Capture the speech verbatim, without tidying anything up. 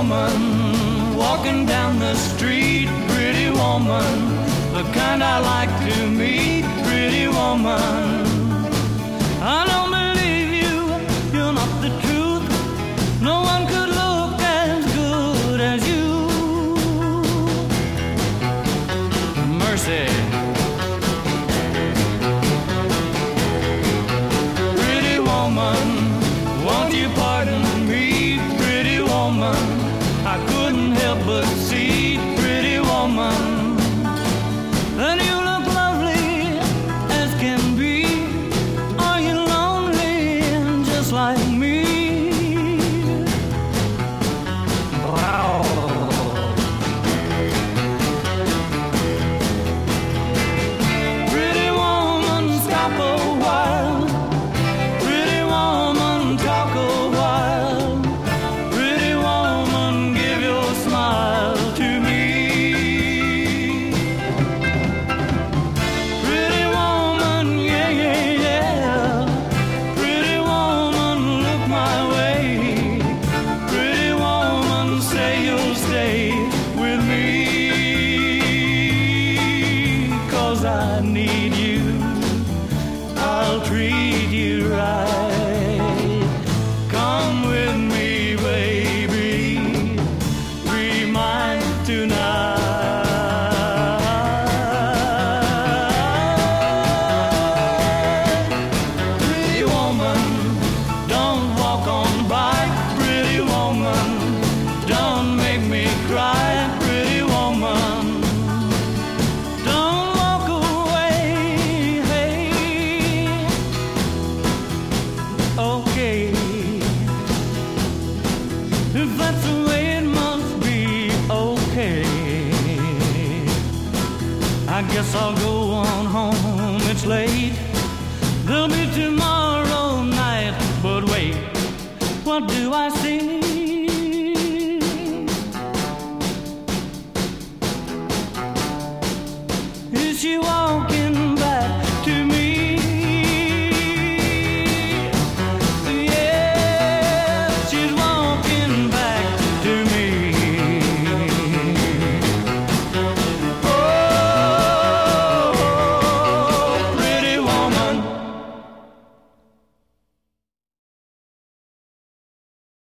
woman walking down the street, pretty woman, the kind I like to meet, pretty woman. I don't believe you, you're not the truth. No one could look as good as you. Mercy. Pretty woman, won't you pardon me, pretty woman? I couldn't help but see, pretty woman, that you look lovely as can be. Are you lonely just like me? Wow. Pretty woman, stop a while. Pretty woman, talk a while. Pretty woman, give your smile to me. Pretty woman, yeah, yeah, yeah. Pretty woman, look my way. Pretty woman, say you'll stay with me. 'Cause I need you, I'll treat you right. Come with me, baby, be mine tonight. Pretty woman, don't walk on by. Pretty woman, don't make me cry. Pretty woman, don't walk away. Hey, okay, if that's the way it must be, okay. I guess I'll go on home, it's late. There'll be tomorrow night, but wait, what do I see?